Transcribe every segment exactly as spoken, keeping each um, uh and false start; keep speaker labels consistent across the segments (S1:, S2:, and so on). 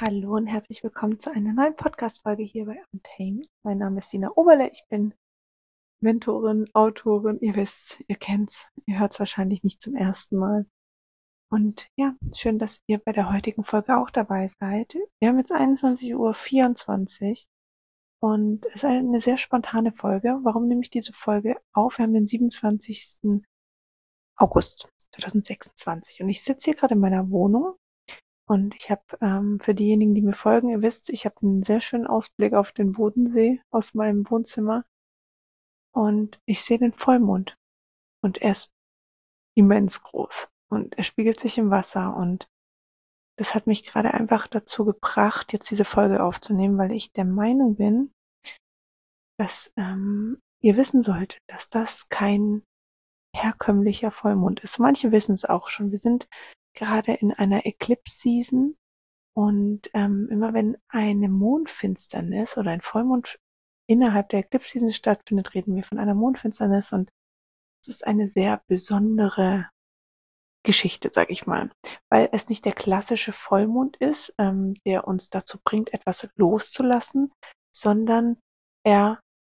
S1: Hallo und herzlich willkommen zu einer neuen Podcast-Folge hier bei Untamed. Mein Name ist Sina Oberle, ich bin Mentorin, Autorin, ihr wisst, ihr kennt's, ihr hört's wahrscheinlich nicht zum ersten Mal. Und ja, schön, dass ihr bei der heutigen Folge auch dabei seid. Wir haben jetzt einundzwanzig Uhr vierundzwanzig und es ist eine sehr spontane Folge. Warum nehme ich diese Folge auf? Wir haben den siebenundzwanzigsten August zweitausendsechsundzwanzig und ich sitze hier gerade in meiner Wohnung. Und ich habe ähm, für diejenigen, die mir folgen, ihr wisst, ich habe einen sehr schönen Ausblick auf den Bodensee aus meinem Wohnzimmer und ich sehe den Vollmond und er ist immens groß und er spiegelt sich im Wasser und das hat mich gerade einfach dazu gebracht, jetzt diese Folge aufzunehmen, weil ich der Meinung bin, dass ähm, ihr wissen solltet, dass das kein herkömmlicher Vollmond ist. Manche wissen es auch schon. Wir sind gerade in einer Eclipse-Season. Und ähm, immer wenn eine Mondfinsternis oder ein Vollmond innerhalb der Eclipse-Season stattfindet, reden wir von einer Mondfinsternis und es ist eine sehr besondere Geschichte, sag ich mal, weil es nicht der klassische Vollmond ist, ähm, der uns dazu bringt, etwas loszulassen, sondern er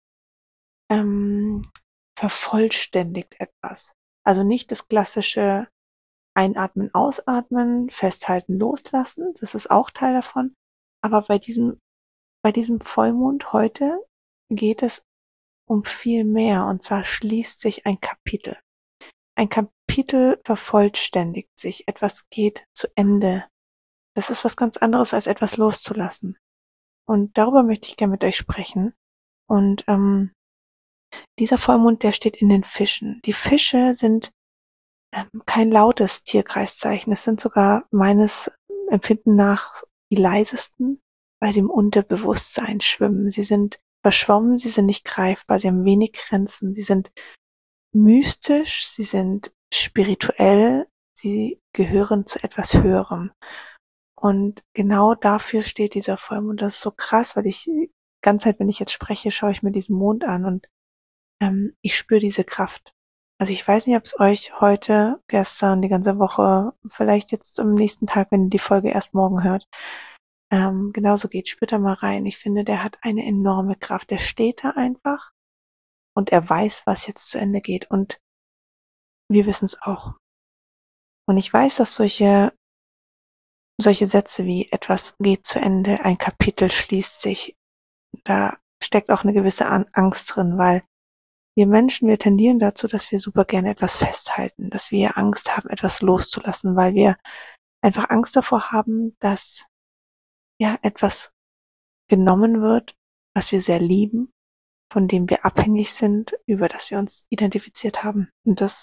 S1: ähm, vervollständigt etwas. Also nicht das klassische Einatmen, ausatmen, festhalten, loslassen, das ist auch Teil davon. Aber bei diesem, bei diesem Vollmond heute geht es um viel mehr. Und zwar schließt sich ein Kapitel. Ein Kapitel vervollständigt sich. Etwas geht zu Ende. Das ist was ganz anderes, als etwas loszulassen. Und darüber möchte ich gerne mit euch sprechen. Und ähm, dieser Vollmond, der steht in den Fischen. Die Fische sind ähm, kein lautes Tierkreiszeichen. Es sind sogar meines Empfinden nach die leisesten, weil sie im Unterbewusstsein schwimmen. Sie sind verschwommen, sie sind nicht greifbar, sie haben wenig Grenzen, sie sind mystisch, sie sind spirituell, sie gehören zu etwas Höherem. Und genau dafür steht dieser Vollmond. Das ist so krass, weil ich die ganze Zeit, wenn ich jetzt spreche, schaue ich mir diesen Mond an und ähm, ich spüre diese Kraft. Also ich weiß nicht, ob es euch heute, gestern, die ganze Woche, vielleicht jetzt am nächsten Tag, wenn ihr die Folge erst morgen hört, ähm, genauso geht. Spürt da mal rein. Ich finde, der hat eine enorme Kraft. Der steht da einfach und er weiß, was jetzt zu Ende geht. Und wir wissen es auch. Und ich weiß, dass solche, solche Sätze wie etwas geht zu Ende, ein Kapitel schließt sich, da steckt auch eine gewisse Angst drin, weil wir Menschen, wir tendieren dazu, dass wir super gerne etwas festhalten, dass wir Angst haben, etwas loszulassen, weil wir einfach Angst davor haben, dass ja etwas genommen wird, was wir sehr lieben, von dem wir abhängig sind, über das wir uns identifiziert haben. Und das,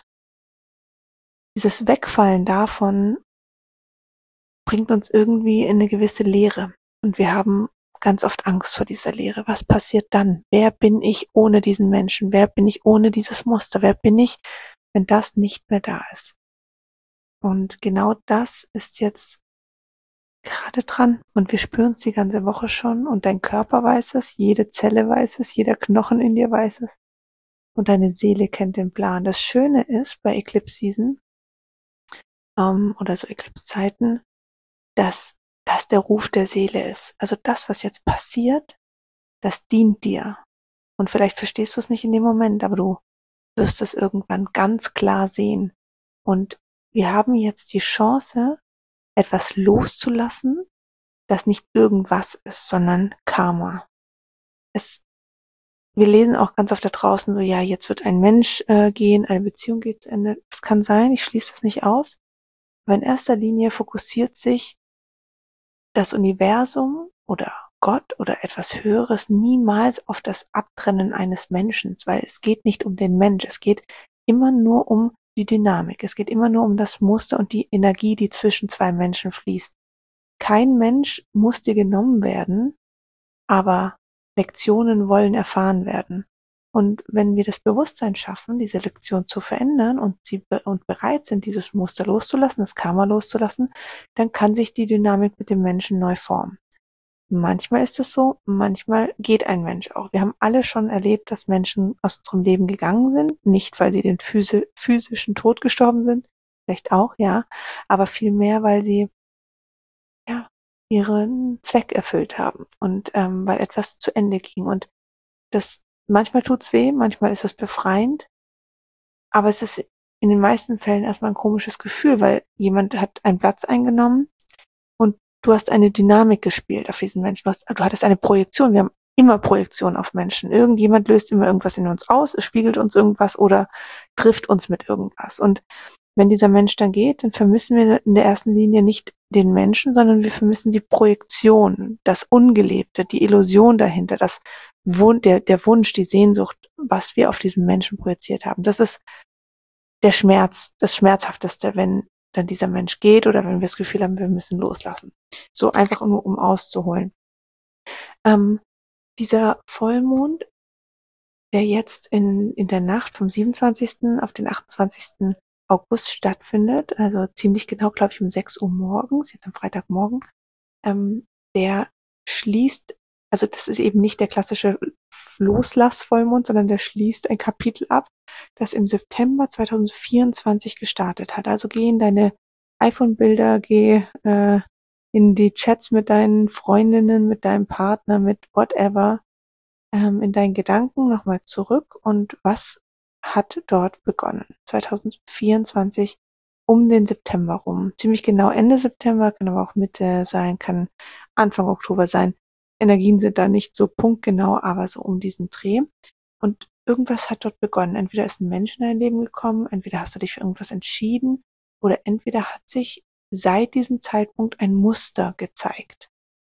S1: dieses Wegfallen davon bringt uns irgendwie in eine gewisse Leere. Und wir haben ganz oft Angst vor dieser Leere. Was passiert dann? Wer bin ich ohne diesen Menschen? Wer bin ich ohne dieses Muster? Wer bin ich, wenn das nicht mehr da ist? Und genau das ist jetzt gerade dran. Und wir spüren es die ganze Woche schon. Und dein Körper weiß es, jede Zelle weiß es, jeder Knochen in dir weiß es. Und deine Seele kennt den Plan. Das Schöne ist bei Eclipse Season ähm, oder so Eclipse-Zeiten, dass das der Ruf der Seele ist. Also das, was jetzt passiert, das dient dir. Und vielleicht verstehst du es nicht in dem Moment, aber du wirst es irgendwann ganz klar sehen. Und wir haben jetzt die Chance, etwas loszulassen, das nicht irgendwas ist, sondern Karma. Es, wir lesen auch ganz oft da draußen so, ja, jetzt wird ein Mensch äh, gehen, eine Beziehung geht zu Ende. Das kann sein, ich schließe das nicht aus. Aber in erster Linie fokussiert sich das Universum oder Gott oder etwas Höheres niemals auf das Abtrennen eines Menschen, weil es geht nicht um den Mensch, es geht immer nur um die Dynamik, es geht immer nur um das Muster und die Energie, die zwischen zwei Menschen fließt. Kein Mensch muss dir genommen werden, aber Lektionen wollen erfahren werden. Und wenn wir das Bewusstsein schaffen, diese Lektion zu verändern und sie be und bereit sind, dieses Muster loszulassen, das Karma loszulassen, dann kann sich die Dynamik mit dem Menschen neu formen. Manchmal ist es so, manchmal geht ein Mensch auch. Wir haben alle schon erlebt, dass Menschen aus unserem Leben gegangen sind, nicht weil sie den physi- physischen Tod gestorben sind, vielleicht auch, ja, aber vielmehr, weil sie ja ihren Zweck erfüllt haben und ähm, weil etwas zu Ende ging. Und das manchmal tut's weh, manchmal ist es befreiend, aber es ist in den meisten Fällen erstmal ein komisches Gefühl, weil jemand hat einen Platz eingenommen und du hast eine Dynamik gespielt auf diesen Menschen. Du, hast, du hattest eine Projektion. Wir haben immer Projektion auf Menschen. Irgendjemand löst immer irgendwas in uns aus, es spiegelt uns irgendwas oder trifft uns mit irgendwas. Und wenn dieser Mensch dann geht, dann vermissen wir in der ersten Linie nicht den Menschen, sondern wir vermissen die Projektion, das Ungelebte, die Illusion dahinter, das Wun der, der Wunsch, die Sehnsucht, was wir auf diesen Menschen projiziert haben. Das ist der Schmerz, das Schmerzhafteste, wenn dann dieser Mensch geht oder wenn wir das Gefühl haben, wir müssen loslassen. So einfach nur, um auszuholen. Ähm, dieser Vollmond, der jetzt in, in der Nacht vom siebenundzwanzigsten auf den achtundzwanzigsten August stattfindet, also ziemlich genau, glaube ich, um sechs Uhr morgens, jetzt am Freitagmorgen, ähm, der schließt, also das ist eben nicht der klassische Loslass-Vollmond, sondern der schließt ein Kapitel ab, das im September zweitausendvierundzwanzig gestartet hat. Also geh in deine iPhone-Bilder, geh äh, in die Chats mit deinen Freundinnen, mit deinem Partner, mit whatever, ähm, in deinen Gedanken nochmal zurück und was hat dort begonnen? zweitausendvierundzwanzig um den September rum. Ziemlich genau Ende September, kann aber auch Mitte sein, kann Anfang Oktober sein. Energien sind da nicht so punktgenau, aber so um diesen Dreh. Und irgendwas hat dort begonnen. Entweder ist ein Mensch in dein Leben gekommen, entweder hast du dich für irgendwas entschieden oder entweder hat sich seit diesem Zeitpunkt ein Muster gezeigt.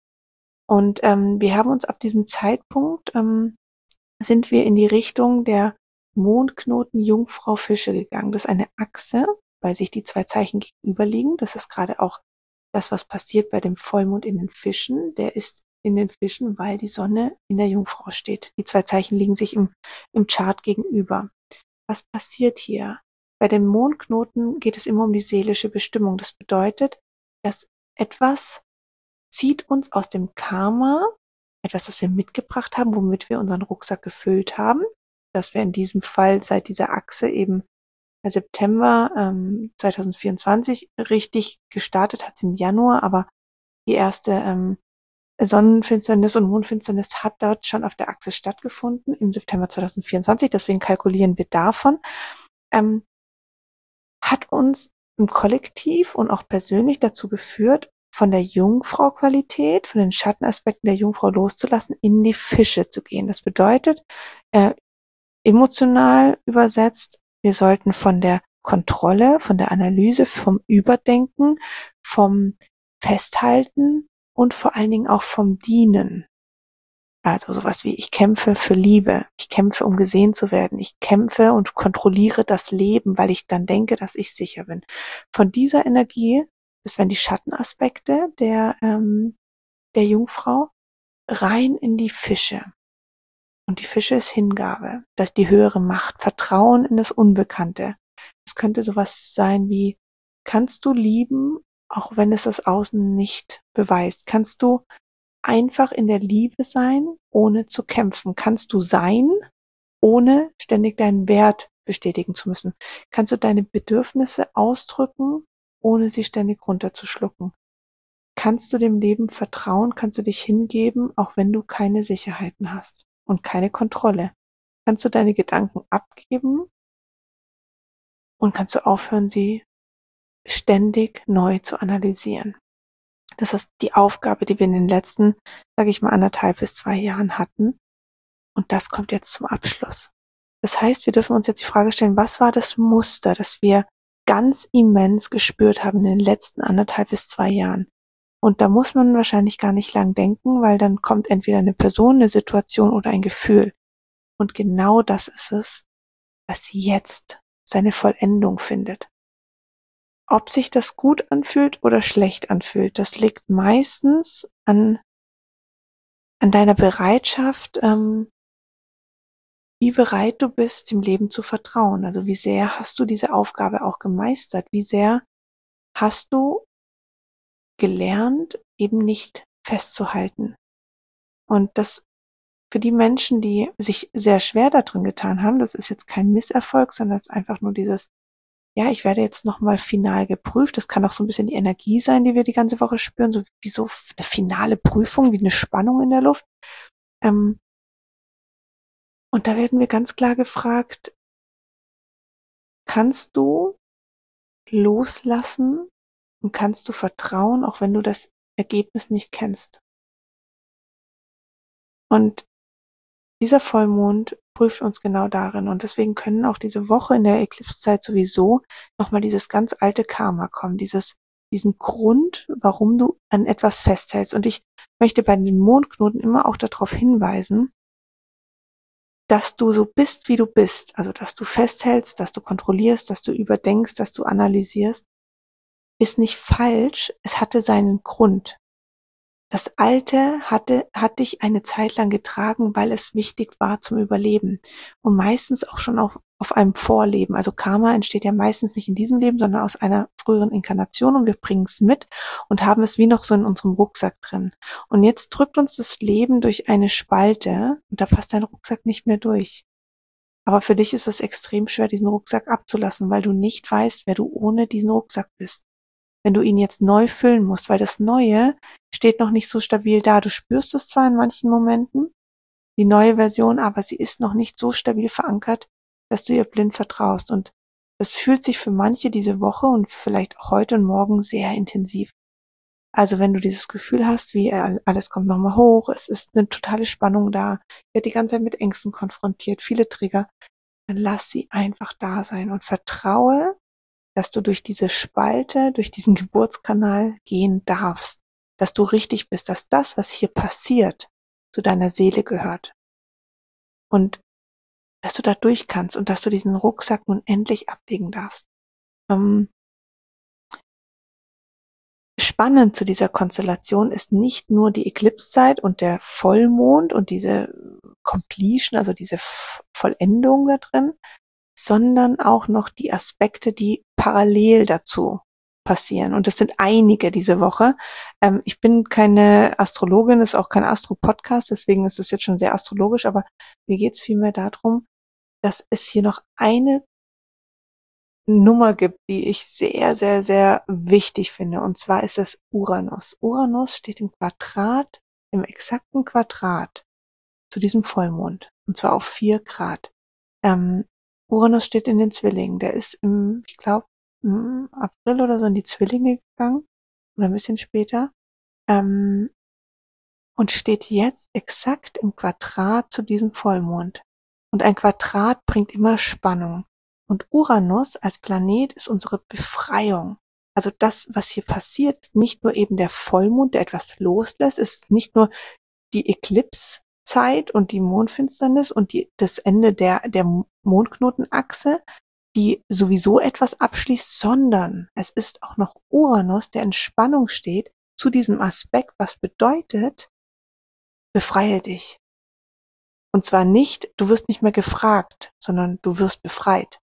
S1: Und ähm, wir haben uns ab diesem Zeitpunkt, ähm, sind wir in die Richtung der Mondknoten Jungfrau Fische gegangen. Das ist eine Achse, weil sich die zwei Zeichen gegenüberliegen. Das ist gerade auch das, was passiert bei dem Vollmond in den Fischen. Der ist in den Fischen, weil die Sonne in der Jungfrau steht. Die zwei Zeichen liegen sich im, im Chart gegenüber. Was passiert hier? Bei den Mondknoten geht es immer um die seelische Bestimmung. Das bedeutet, dass etwas zieht uns aus dem Karma, etwas, das wir mitgebracht haben, womit wir unseren Rucksack gefüllt haben. Das wäre in diesem Fall seit dieser Achse eben September ähm, zweitausendvierundzwanzig. Richtig gestartet hat es im Januar, aber die erste ähm, Sonnenfinsternis und Mondfinsternis hat dort schon auf der Achse stattgefunden im September zweitausendvierundzwanzig. Deswegen kalkulieren wir davon. Ähm, hat uns im Kollektiv und auch persönlich dazu geführt, von der Jungfrau-Qualität, von den Schattenaspekten der Jungfrau loszulassen, in die Fische zu gehen. Das bedeutet, äh, emotional übersetzt, wir sollten von der Kontrolle, von der Analyse, vom Überdenken, vom Festhalten und vor allen Dingen auch vom Dienen. Also sowas wie, ich kämpfe für Liebe, ich kämpfe, um gesehen zu werden, ich kämpfe und kontrolliere das Leben, weil ich dann denke, dass ich sicher bin. Von dieser Energie, das wären die Schattenaspekte der, ähm, der Jungfrau, rein in die Fische. Und die Fische ist Hingabe, das ist die höhere Macht, Vertrauen in das Unbekannte. Es könnte sowas sein wie, kannst du lieben, auch wenn es das Außen nicht beweist? Kannst du einfach in der Liebe sein, ohne zu kämpfen? Kannst du sein, ohne ständig deinen Wert bestätigen zu müssen? Kannst du deine Bedürfnisse ausdrücken, ohne sie ständig runterzuschlucken? Kannst du dem Leben vertrauen? Kannst du dich hingeben, auch wenn du keine Sicherheiten hast und keine Kontrolle? Kannst du deine Gedanken abgeben und kannst du aufhören, sie ständig neu zu analysieren? Das ist die Aufgabe, die wir in den letzten, sage ich mal, anderthalb bis zwei Jahren hatten. Und das kommt jetzt zum Abschluss. Das heißt, wir dürfen uns jetzt die Frage stellen, was war das Muster, das wir ganz immens gespürt haben in den letzten anderthalb bis zwei Jahren? Und da muss man wahrscheinlich gar nicht lang denken, weil dann kommt entweder eine Person, eine Situation oder ein Gefühl. Und genau das ist es, was jetzt seine Vollendung findet. Ob sich das gut anfühlt oder schlecht anfühlt, das liegt meistens an, an deiner Bereitschaft, ähm, wie bereit du bist, dem Leben zu vertrauen. Also wie sehr hast du diese Aufgabe auch gemeistert? Wie sehr hast du gelernt, eben nicht festzuhalten? Und das für die Menschen, die sich sehr schwer da drin getan haben, das ist jetzt kein Misserfolg, sondern es ist einfach nur dieses, ja, ich werde jetzt nochmal final geprüft. Das kann auch so ein bisschen die Energie sein, die wir die ganze Woche spüren, so wie so eine finale Prüfung, wie eine Spannung in der Luft. Ähm, und da werden wir ganz klar gefragt, kannst du loslassen und kannst du vertrauen, auch wenn du das Ergebnis nicht kennst? Und dieser Vollmond prüft uns genau darin. Und deswegen können auch diese Woche in der Eclipse-Zeit sowieso nochmal dieses ganz alte Karma kommen, dieses, diesen Grund, warum du an etwas festhältst. Und ich möchte bei den Mondknoten immer auch darauf hinweisen, dass du so bist, wie du bist. Also, dass du festhältst, dass du kontrollierst, dass du überdenkst, dass du analysierst, ist nicht falsch. Es hatte seinen Grund. Das Alte hatte, hat dich eine Zeit lang getragen, weil es wichtig war zum Überleben. Und meistens auch schon auf, auf einem Vorleben. Also Karma entsteht ja meistens nicht in diesem Leben, sondern aus einer früheren Inkarnation und wir bringen es mit und haben es wie noch so in unserem Rucksack drin. Und jetzt drückt uns das Leben durch eine Spalte und da passt dein Rucksack nicht mehr durch. Aber für dich ist es extrem schwer, diesen Rucksack abzulassen, weil du nicht weißt, wer du ohne diesen Rucksack bist. Wenn du ihn jetzt neu füllen musst, weil das Neue steht noch nicht so stabil da. Du spürst es zwar in manchen Momenten, die neue Version, aber sie ist noch nicht so stabil verankert, dass du ihr blind vertraust. Und das fühlt sich für manche diese Woche und vielleicht auch heute und morgen sehr intensiv. Also wenn du dieses Gefühl hast, wie alles kommt nochmal hoch, es ist eine totale Spannung da, wird die ganze Zeit mit Ängsten konfrontiert, viele Trigger, dann lass sie einfach da sein und vertraue, dass du durch diese Spalte, durch diesen Geburtskanal gehen darfst, dass du richtig bist, dass das, was hier passiert, zu deiner Seele gehört und dass du da durch kannst und dass du diesen Rucksack nun endlich ablegen darfst. Ähm, spannend zu dieser Konstellation ist nicht nur die Eclipse-Zeit und der Vollmond und diese Completion, also diese Vollendung da drin, sondern auch noch die Aspekte, die parallel dazu passieren. Und es sind einige diese Woche. Ähm, ich bin keine Astrologin, ist auch kein Astro-Podcast, deswegen ist es jetzt schon sehr astrologisch, aber mir geht es vielmehr darum, dass es hier noch eine Nummer gibt, die ich sehr, sehr, sehr wichtig finde. Und zwar ist es Uranus. Uranus steht im Quadrat, im exakten Quadrat zu diesem Vollmond. Und zwar auf vier Grad. Ähm, Uranus steht in den Zwillingen. Der ist im, ich glaube, im April oder so in die Zwillinge gegangen. Oder ein bisschen später. Ähm, und steht jetzt exakt im Quadrat zu diesem Vollmond. Und ein Quadrat bringt immer Spannung. Und Uranus als Planet ist unsere Befreiung. Also das, was hier passiert, ist nicht nur eben der Vollmond, der etwas loslässt, es ist nicht nur die Eclipse-Zeit und die Mondfinsternis und die, das Ende der, der Mondknotenachse, die sowieso etwas abschließt, sondern es ist auch noch Uranus, der in Spannung steht zu diesem Aspekt, was bedeutet, befreie dich. Und zwar nicht, du wirst nicht mehr gefragt, sondern du wirst befreit.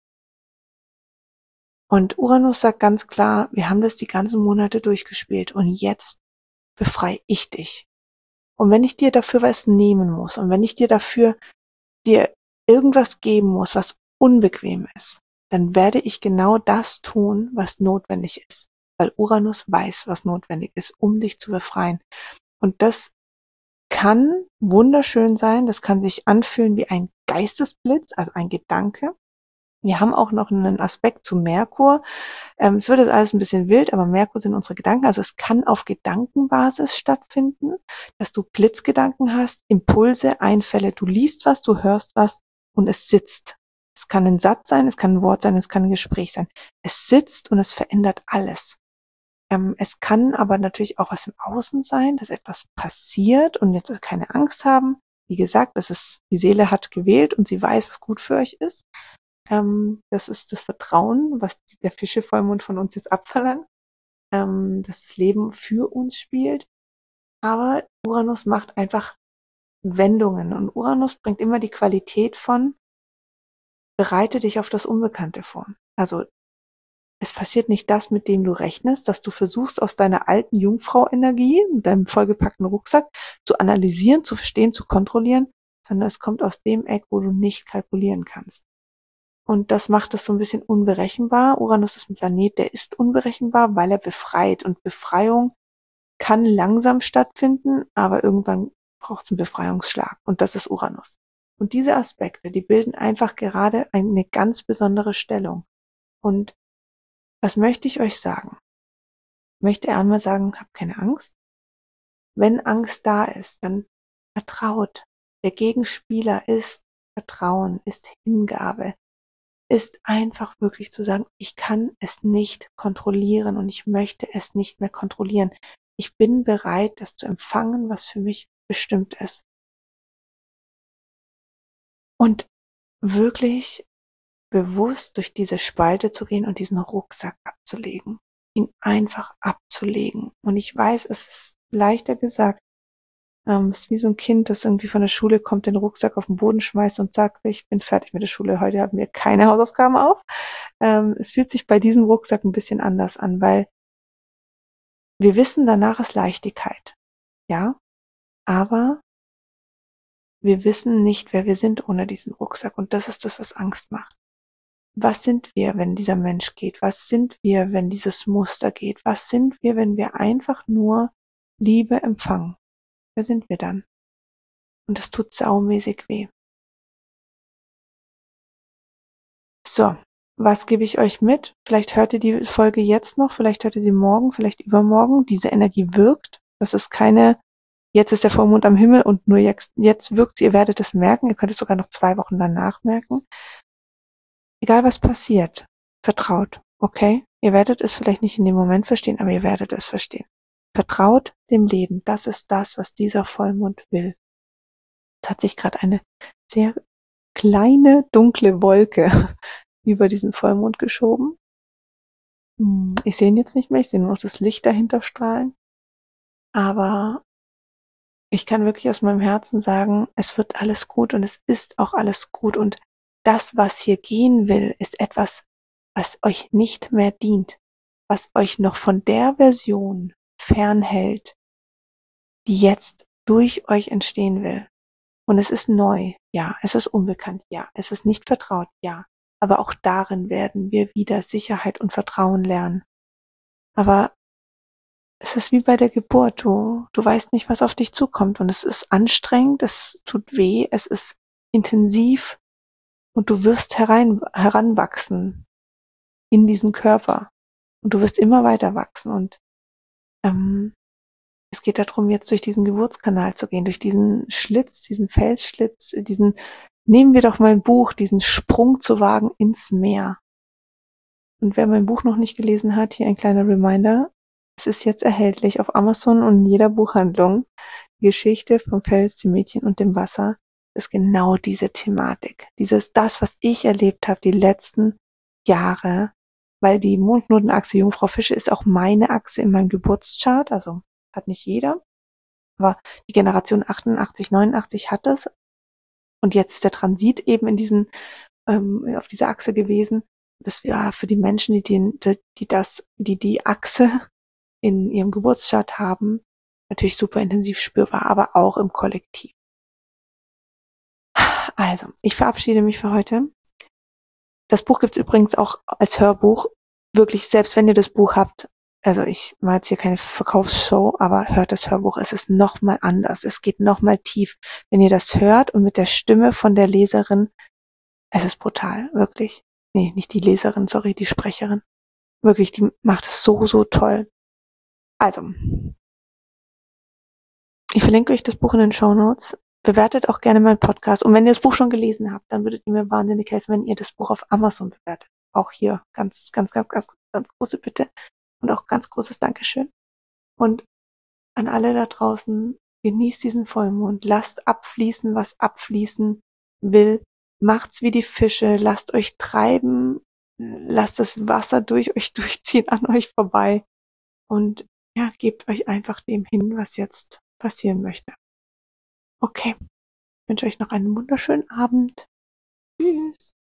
S1: Und Uranus sagt ganz klar, wir haben das die ganzen Monate durchgespielt und jetzt befreie ich dich. Und wenn ich dir dafür was nehmen muss und wenn ich dir dafür dir irgendwas geben muss, was unbequem ist, dann werde ich genau das tun, was notwendig ist. Weil Uranus weiß, was notwendig ist, um dich zu befreien. Und das kann wunderschön sein, das kann sich anfühlen wie ein Geistesblitz, also ein Gedanke. Wir haben auch noch einen Aspekt zu Merkur. Ähm, es wird jetzt alles ein bisschen wild, aber Merkur sind unsere Gedanken. Also es kann auf Gedankenbasis stattfinden, dass du Blitzgedanken hast, Impulse, Einfälle. Du liest was, du hörst was und es sitzt. Es kann ein Satz sein, es kann ein Wort sein, es kann ein Gespräch sein. Es sitzt und es verändert alles. Ähm, es kann aber natürlich auch was im Außen sein, dass etwas passiert und jetzt keine Angst haben. Wie gesagt, das ist, die Seele hat gewählt und sie weiß, was gut für euch ist. Ähm, das ist das Vertrauen, was der Fischevollmond von uns jetzt abverlangt, ähm, dass das Leben für uns spielt. Aber Uranus macht einfach Wendungen und Uranus bringt immer die Qualität von, bereite dich auf das Unbekannte vor. Also es passiert nicht das, mit dem du rechnest, dass du versuchst, aus deiner alten Jungfrau-Energie, mit deinem vollgepackten Rucksack, zu analysieren, zu verstehen, zu kontrollieren, sondern es kommt aus dem Eck, wo du nicht kalkulieren kannst. Und das macht es so ein bisschen unberechenbar. Uranus ist ein Planet, der ist unberechenbar, weil er befreit. Und Befreiung kann langsam stattfinden, aber irgendwann braucht es einen Befreiungsschlag. Und das ist Uranus. Und diese Aspekte, die bilden einfach gerade eine ganz besondere Stellung. Und was möchte ich euch sagen? Ich möchte einmal sagen, habt keine Angst. Wenn Angst da ist, dann vertraut. Der Gegenspieler ist Vertrauen, ist Hingabe, ist einfach wirklich zu sagen, ich kann es nicht kontrollieren und ich möchte es nicht mehr kontrollieren. Ich bin bereit, das zu empfangen, was für mich bestimmt ist. Und wirklich bewusst durch diese Spalte zu gehen und diesen Rucksack abzulegen, ihn einfach abzulegen. Und ich weiß, es ist leichter gesagt. Ähm, es ist wie so ein Kind, das irgendwie von der Schule kommt, den Rucksack auf den Boden schmeißt und sagt, ich bin fertig mit der Schule, heute haben wir keine Hausaufgaben auf. Ähm, es fühlt sich bei diesem Rucksack ein bisschen anders an, weil wir wissen, danach ist Leichtigkeit. Ja, aber wir wissen nicht, wer wir sind ohne diesen Rucksack. Und das ist das, was Angst macht. Was sind wir, wenn dieser Mensch geht? Was sind wir, wenn dieses Muster geht? Was sind wir, wenn wir einfach nur Liebe empfangen? Wer sind wir dann? Und es tut saumäßig weh. So, was gebe ich euch mit? Vielleicht hört ihr die Folge jetzt noch, vielleicht hört ihr sie morgen, vielleicht übermorgen. Diese Energie wirkt. Das ist keine, jetzt ist der Vollmond am Himmel und nur jetzt, jetzt wirkt sie. Ihr werdet es merken. Ihr könnt es sogar noch zwei Wochen danach merken. Egal was passiert, vertraut, okay? Ihr werdet es vielleicht nicht in dem Moment verstehen, aber ihr werdet es verstehen. Vertraut dem Leben. Das ist das, was dieser Vollmond will. Es hat sich gerade eine sehr kleine, dunkle Wolke über diesen Vollmond geschoben. Ich sehe ihn jetzt nicht mehr, ich sehe nur noch das Licht dahinter strahlen. Aber ich kann wirklich aus meinem Herzen sagen, es wird alles gut und es ist auch alles gut. Und das, was hier gehen will, ist etwas, was euch nicht mehr dient, was euch noch von der Version fernhält, die jetzt durch euch entstehen will. Und es ist neu, ja, es ist unbekannt, ja, es ist nicht vertraut, ja. Aber auch darin werden wir wieder Sicherheit und Vertrauen lernen. Aber es ist wie bei der Geburt, du, du weißt nicht, was auf dich zukommt und es ist anstrengend, es tut weh, es ist intensiv und du wirst herein, heranwachsen in diesen Körper und du wirst immer weiter wachsen und ähm, es geht darum, jetzt durch diesen Geburtskanal zu gehen, durch diesen Schlitz, diesen Felsschlitz, diesen, nehmen wir doch mal ein Buch, diesen Sprung zu wagen ins Meer. Und wer mein Buch noch nicht gelesen hat, hier ein kleiner Reminder, es ist jetzt erhältlich auf Amazon und in jeder Buchhandlung. Die Geschichte vom Fels, dem Mädchen und dem Wasser ist genau diese Thematik. Dieses, das, was ich erlebt habe die letzten Jahre, weil die Mondknotenachse Jungfrau Fische ist auch meine Achse in meinem Geburtschart, also hat nicht jeder, aber die Generation achtundachtzig, neunundachtzig hat es und jetzt ist der Transit eben in diesen, ähm, auf dieser Achse gewesen. Das war für die Menschen, die, den, die das, die die Achse in ihrem Geburtschart haben, natürlich super intensiv spürbar, aber auch im Kollektiv. Also, ich verabschiede mich für heute. Das Buch gibt es übrigens auch als Hörbuch. Wirklich, selbst wenn ihr das Buch habt, also ich mache jetzt hier keine Verkaufsshow, aber hört das Hörbuch, es ist nochmal anders. Es geht nochmal tief. Wenn ihr das hört und mit der Stimme von der Leserin, es ist brutal, wirklich. Nee, nicht die Leserin, sorry, die Sprecherin. Wirklich, die macht es so, so toll. Also, ich verlinke euch das Buch in den Shownotes. Bewertet auch gerne meinen Podcast. Und wenn ihr das Buch schon gelesen habt, dann würdet ihr mir wahnsinnig helfen, wenn ihr das Buch auf Amazon bewertet. Auch hier ganz, ganz, ganz, ganz, ganz große Bitte und auch ganz großes Dankeschön. Und an alle da draußen, genießt diesen Vollmond. Lasst abfließen, was abfließen will. Macht's wie die Fische. Lasst euch treiben. Lasst das Wasser durch euch durchziehen, an euch vorbei. Und ja, gebt euch einfach dem hin, was jetzt passieren möchte. Okay, ich wünsche euch noch einen wunderschönen Abend. Tschüss.